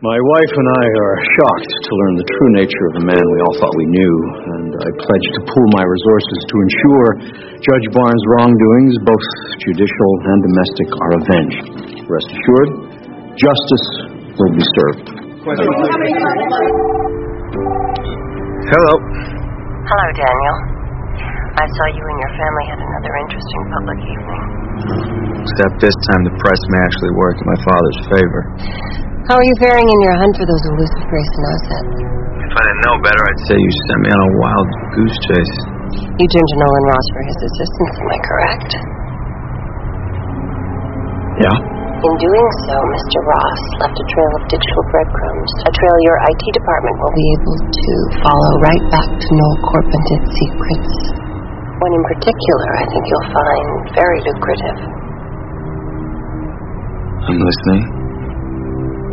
My wife and I are shocked to learn the true nature of the man we all thought we knew, and I pledge to pool my resources to ensure Judge Barnes' wrongdoings, both judicial and domestic, are avenged. Rest assured, justice will be served. Hello. Hello, Daniel. I saw you and your family had another interesting public evening. Except this time the press may actually work in my father's favor. How are you faring in your hunt for those elusive Grayson assets? If I didn't know better, I'd say you sent me on a wild goose chase. You turned to Nolan Ross for his assistance, am I correct? Yeah? In doing so, Mr. Ross left a trail of digital breadcrumbs, a trail your IT department will be able to follow right back to Noel Corp and its secrets. One in particular I think you'll find very lucrative. I'm listening.